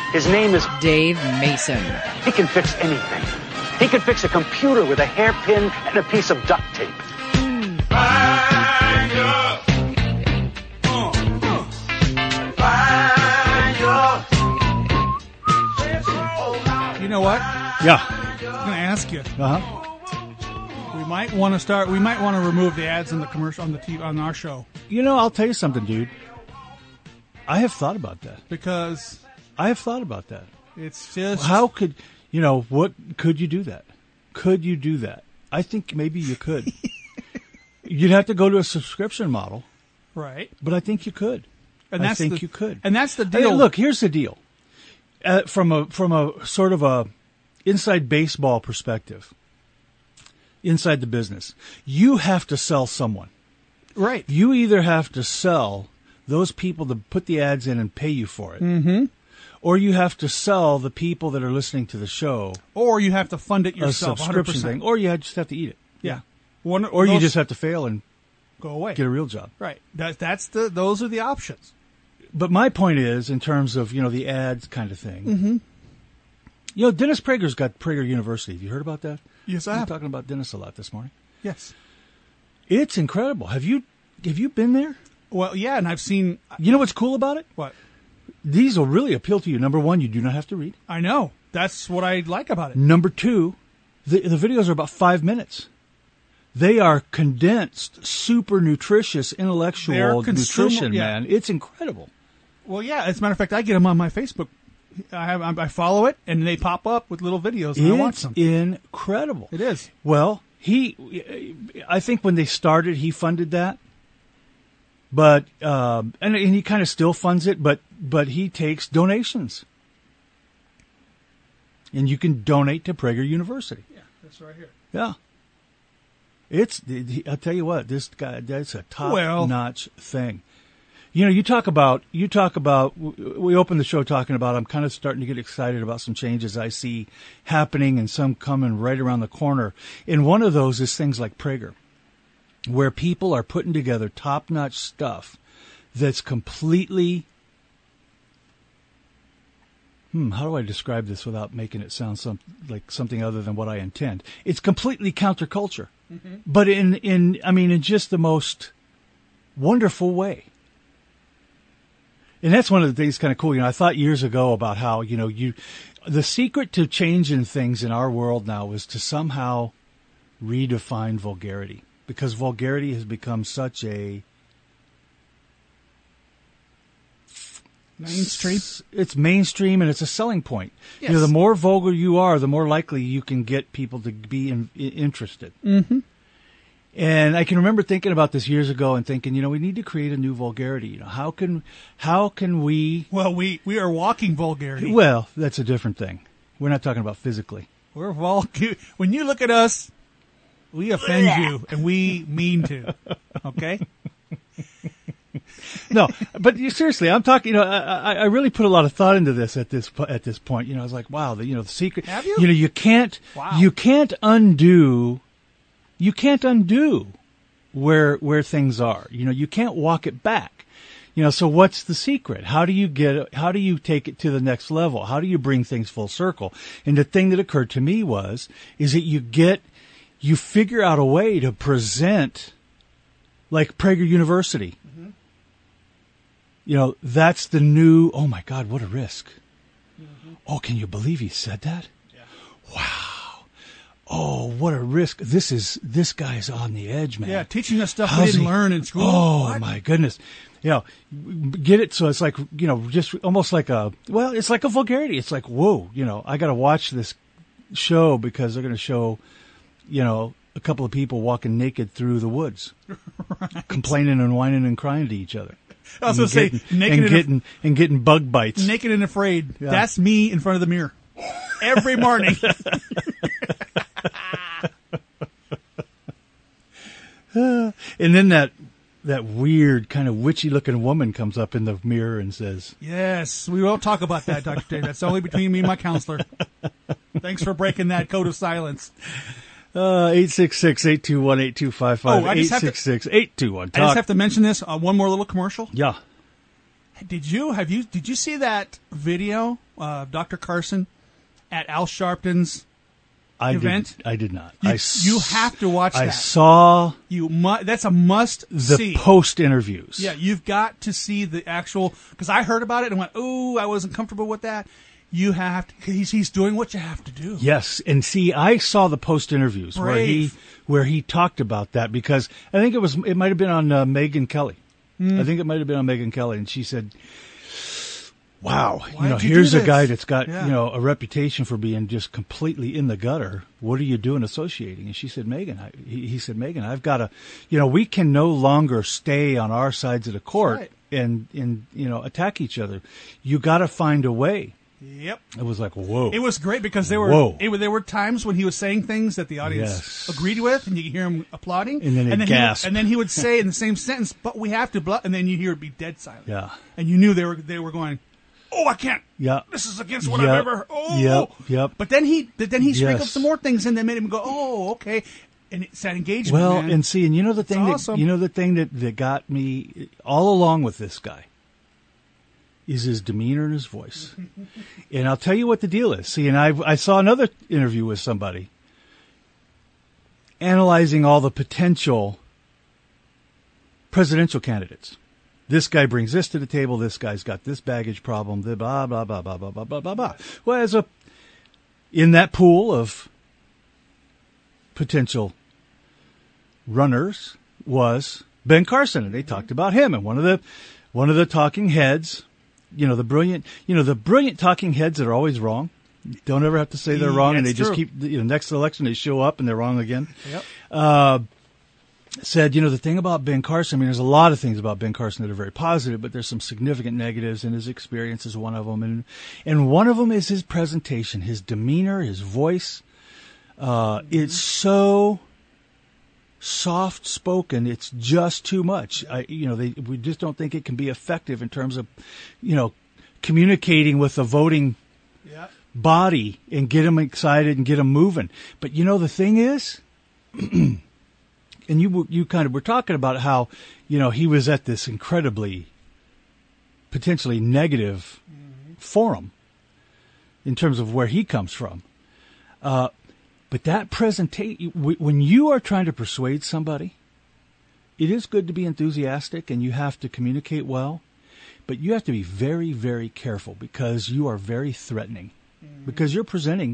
His name is Dave Mason. He can fix anything. He can fix a computer with a hairpin and a piece of duct tape. You know what? Yeah. I'm going to ask you. Uh-huh. We might want to remove the ads in the commercial on the TV, on our show. You know, I'll tell you something, dude. I have thought about that. Because I have thought about that. it's just... How could, what could you do that? Could you do that? I think maybe you could. You'd have to go to a subscription model, Right. but I think you could. And I think you could. And that's the I deal. mean, look, here's the deal. From a sort of a inside baseball perspective, inside the business, you have to sell someone. Right. You either have to sell those people to put the ads in and pay you for it, Mm-hmm. or you have to sell the people that are listening to the show Or you have to fund it a yourself, subscription 100%. thing, or you just have to eat it. Yeah. One, Or you those just have to fail and go away. get a real job. Right. Those are the options. But my point is, in terms of, the ads kind of thing, Dennis Prager's got Prager University. Have you heard about that? Yes, I I'm have. talking about Dennis a lot this morning. Yes. It's incredible. Have you been there? Well, yeah, and I've seen... You know what's cool about it? What? These will really appeal to you. Number one, you do not have to read. I know. That's what I like about it. Number two, the videos are about 5 minutes. They are condensed, super nutritious, intellectual nutrition, yeah. man. It's incredible. Well, yeah, as a matter of fact, I get them on my Facebook. I follow it, and they pop up with little videos, and I watch It's them. incredible. It is. Well, I think when they started, he funded that. But, and he kind of still funds it, but he takes donations. And you can donate to Prager University. Yeah, that's right here. Yeah. I'll tell you what, this guy, that's a top-notch thing. You talk about, we opened the show talking about, I'm kind of starting to get excited about some changes I see happening and some coming right around the corner. And one of those is things like Prager, where people are putting together top-notch stuff that's completely, how do I describe this without making it sound like something other than what I intend? It's completely counterculture, but in just the most wonderful way. And that's one of the things kind of cool. I thought years ago about how, the secret to changing things in our world now is to somehow redefine vulgarity, because vulgarity has become such a mainstream. It's mainstream, and it's a selling point. Yes. The more vulgar you are, the more likely you can get people to be interested. Mm-hmm. And I can remember thinking about this years ago and thinking, we need to create a new vulgarity. How can we? Well, we are walking vulgarity. Well, that's a different thing. We're not talking about physically. We're when you look at us, we offend you, and we mean to. Okay? No, but seriously, I'm talking. I really put a lot of thought into this at this point. I was like, wow, the secret. Have you? You can't. Wow. You can't undo. You can't undo where things are. You can't walk it back. So what's the secret? How do you take it to the next level? How do you bring things full circle? And the thing that occurred to me is that you figure out a way to present like Prager University. Mm-hmm. That's the new, oh my God, what a risk. Mm-hmm. Oh, can you believe he said that? Yeah. Wow. Oh, what a risk. This guy's on the edge, man. Yeah, teaching us stuff we didn't learn in school. Oh, what? my goodness. Get it so it's like, just almost like it's like a vulgarity. It's like, whoa, I got to watch this show because they're going to show, a couple of people walking naked through the woods, right. Complaining and whining and crying to each other. I was going to say, naked and getting bug bites. Naked and afraid. Yeah. That's me in front of the mirror every morning. And then that weird kind of witchy looking woman comes up in the mirror and says, yes, we won't talk about that, Dr. Dave. That's only between me and my counselor. Thanks for breaking that code of silence. 866-821-8255. Oh, I just 866-821-TALK. I just have to mention this. One more little commercial. Yeah. Did you see that video of Dr. Carson at Al Sharpton's event? I did not. You have to watch that. I saw that's a must see. The post interviews. Yeah, you've got to see the actual, because I heard about it and went, ooh, I wasn't comfortable with that. You have to, he's doing what you have to do. Yes, and see, I saw the post interviews where he talked about that, because I think it might have been on Megyn Kelly. I think it might have been on Megyn Kelly, and she said, wow, here's a guy that's got, a reputation for being just completely in the gutter. What are you doing associating? And she said, Megyn, he said, Megyn, I've got to, we can no longer stay on our sides of the court and attack each other. You got to find a way. Yep. It was like, whoa. It was great because there were times when he was saying things that the audience agreed with, and you could hear him applauding. And then gasp. And then he would say in the same sentence, but we have to, and then you hear it be dead silent. Yeah. And you knew they were going, oh, I can't. Yeah. This is against what I've ever. Oh. Yep. But then he sprinkled some more things in that made him go, oh, okay. And it's that engagement. Well, man. and see, and the thing awesome. that got me all along with this guy is his demeanor and his voice. And I'll tell you what the deal is. See, and I saw another interview with somebody analyzing all the potential presidential candidates. This guy brings this to the table. This guy's got this baggage problem. Blah, blah, blah, blah, blah, blah, blah, blah, blah. Well, in that pool of potential runners was Ben Carson, and they talked about him. And one of the talking heads, the brilliant talking heads that are always wrong. Don't ever have to say they're wrong, and they just keep, next election they show up and they're wrong again. Yep. Said, the thing about Ben Carson, there's a lot of things about Ben Carson that are very positive, but there's some significant negatives, and his experience is one of them. And one of them is his presentation, his demeanor, his voice. It's so soft spoken. It's just too much. We just don't think it can be effective in terms of, communicating with the voting body and get them excited and get them moving. But the thing is, and you kind of were talking about how, he was at this incredibly, potentially negative forum in terms of where he comes from. But that presentation, when you are trying to persuade somebody, it is good to be enthusiastic and you have to communicate well, but you have to be very, very careful because you are very threatening, because you're presenting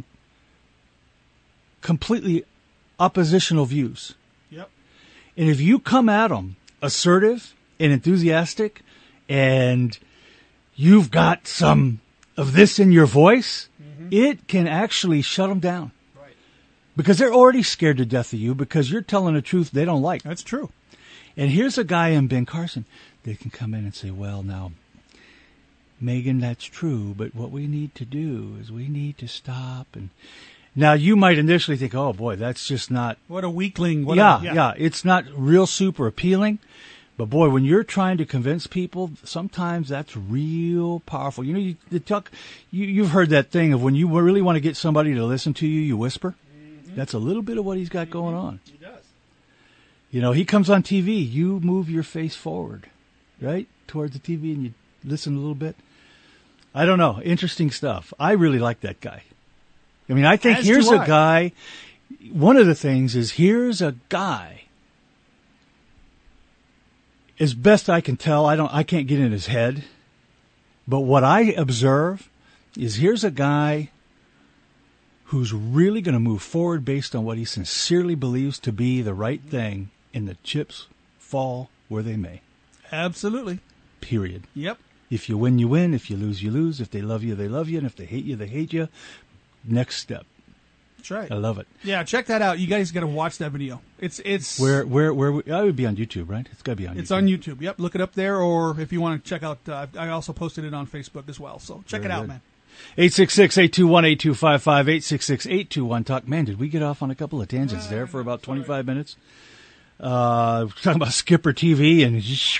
completely oppositional views. Yep. And if you come at them assertive and enthusiastic and you've got some of this in your voice, it can actually shut them down. Because they're already scared to death of you because you're telling the truth they don't like. That's true. And here's a guy in Ben Carson. They can come in and say, well, now, Megyn, that's true, but what we need to do is we need to stop. And now you might initially think, oh, boy, that's just not. What a weakling. Yeah. It's not real super appealing. But, boy, when you're trying to convince people, sometimes that's real powerful. You've heard that thing of when you really want to get somebody to listen to you, you whisper. That's a little bit of what he's got going on. He does. He comes on TV. You move your face forward, right, towards the TV, and you listen a little bit. I don't know. Interesting stuff. I really like that guy. I think here's a guy. One of the things is here's a guy. As best I can tell, I can't get in his head. But what I observe is here's a guy who's really going to move forward based on what he sincerely believes to be the right thing, and the chips fall where they may. Absolutely. Period. Yep. If you win, you win. If you lose, you lose. If they love you, they love you. And if they hate you, they hate you. Next step. That's right. I love it. Yeah, check that out. You guys got to watch that video. It's where I would be on YouTube, right? It's got to be on YouTube. It's on YouTube. Yep. Look it up there, or if you want to check out, I also posted it on Facebook as well. So check it out, man. 866-821-8255, 866-821-TALK. Man, did we get off on a couple of tangents there for about 25 minutes? Talking about Skipper TV, and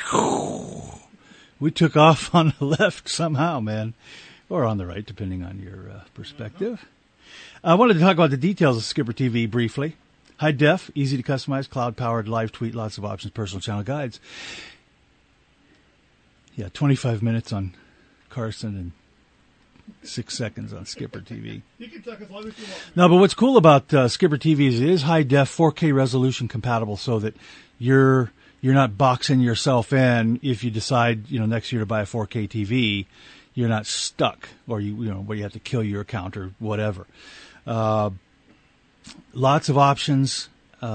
we took off on the left somehow, man. Or on the right, depending on your perspective. I wanted to talk about the details of Skipper TV briefly. High def, easy to customize, cloud-powered, live tweet, lots of options, personal channel guides. Yeah, 25 minutes on Carson and 6 seconds on Skipper TV. You can talk as long as you want. No, but what's cool about Skipper TV is it is high def 4K resolution compatible, so that you're not boxing yourself in if you decide next year to buy a 4K TV. You're not stuck, or where you have to kill your account or whatever. Lots of options.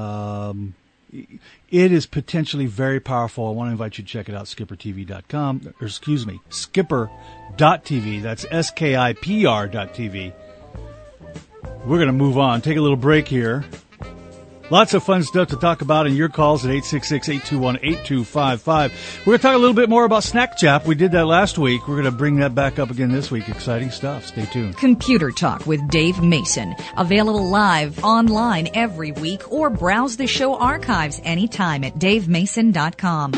It is potentially very powerful. I want to invite you to check it out, skippertv.com, or excuse me, skipper.tv. That's skipr.tv. We're going to move on. Take a little break here. Lots of fun stuff to talk about in your calls at 866-821-8255. We're going to talk a little bit more about Snack Jap. We did that last week. We're going to bring that back up again this week. Exciting stuff. Stay tuned. Computer Talk with Dave Mason. Available live online every week, or browse the show archives anytime at davemason.com.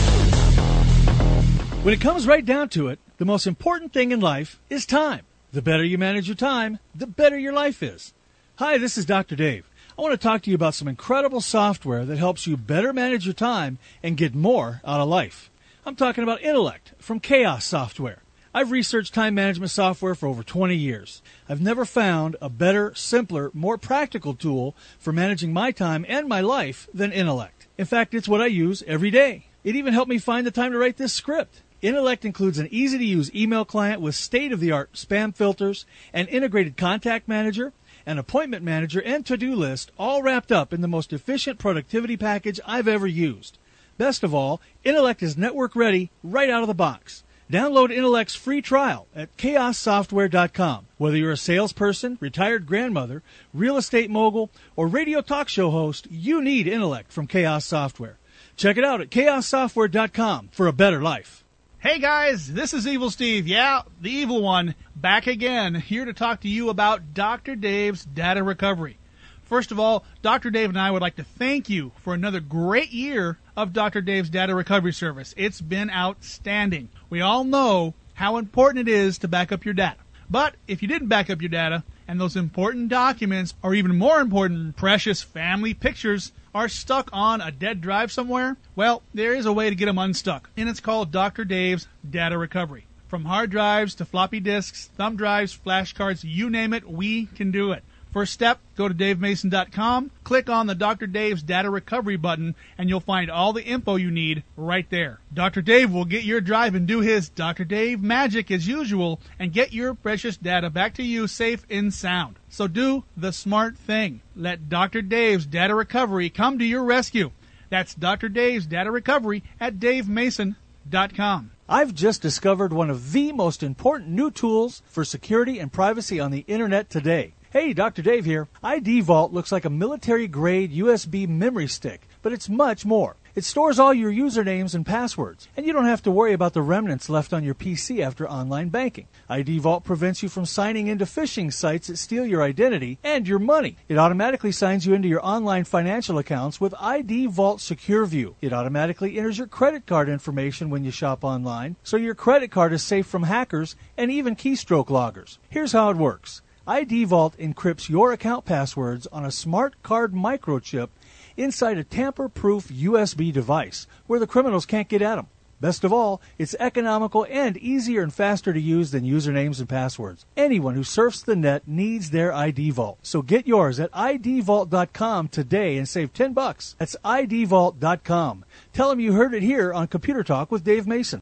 When it comes right down to it, the most important thing in life is time. The better you manage your time, the better your life is. Hi, this is Dr. Dave. I want to talk to you about some incredible software that helps you better manage your time and get more out of life. I'm talking about Intellect from Chaos Software. I've researched time management software for over 20 years. I've never found a better, simpler, more practical tool for managing my time and my life than Intellect. In fact, it's what I use every day. It even helped me find the time to write this script. Intellect includes an easy-to-use email client with state-of-the-art spam filters, an integrated contact manager, an appointment manager, and to-do list, all wrapped up in the most efficient productivity package I've ever used. Best of all, Intellect is network ready right out of the box. Download Intellect's free trial at chaossoftware.com. Whether you're a salesperson, retired grandmother, real estate mogul, or radio talk show host, you need Intellect from Chaos Software. Check it out at chaossoftware.com for a better life. Hey guys, this is Evil Steve. Yeah, the evil one, back again, here to talk to you about Dr. Dave's Data Recovery. First of all, Dr. Dave and I would like to thank you for another great year of Dr. Dave's Data Recovery Service. It's been outstanding. We all know how important it is to back up your data. But if you didn't back up your data, and those important documents, or even more important, precious family pictures, are stuck on a dead drive somewhere, well, there is a way to get them unstuck, and it's called Dr. Dave's Data Recovery. From hard drives to floppy disks, thumb drives, flash cards, you name it, we can do it. First step, go to davemason.com, click on the Dr. Dave's Data Recovery button, and you'll find all the info you need right there. Dr. Dave will get your drive and do his Dr. Dave magic as usual and get your precious data back to you safe and sound. So do the smart thing. Let Dr. Dave's Data Recovery come to your rescue. That's Dr. Dave's Data Recovery at davemason.com. I've just discovered one of the most important new tools for security and privacy on the internet today. Hey, Dr. Dave here. ID Vault looks like a military-grade USB memory stick, but it's much more. It stores all your usernames and passwords, and you don't have to worry about the remnants left on your PC after online banking. ID Vault prevents you from signing into phishing sites that steal your identity and your money. It automatically signs you into your online financial accounts with ID Vault Secure View. It automatically enters your credit card information when you shop online, so your credit card is safe from hackers and even keystroke loggers. Here's how it works. ID Vault encrypts your account passwords on a smart card microchip inside a tamper-proof USB device where the criminals can't get at them. Best of all, it's economical and easier and faster to use than usernames and passwords. Anyone who surfs the net needs their ID Vault. So get yours at idvault.com today and save $10. That's idvault.com. Tell them you heard it here on Computer Talk with Dave Mason.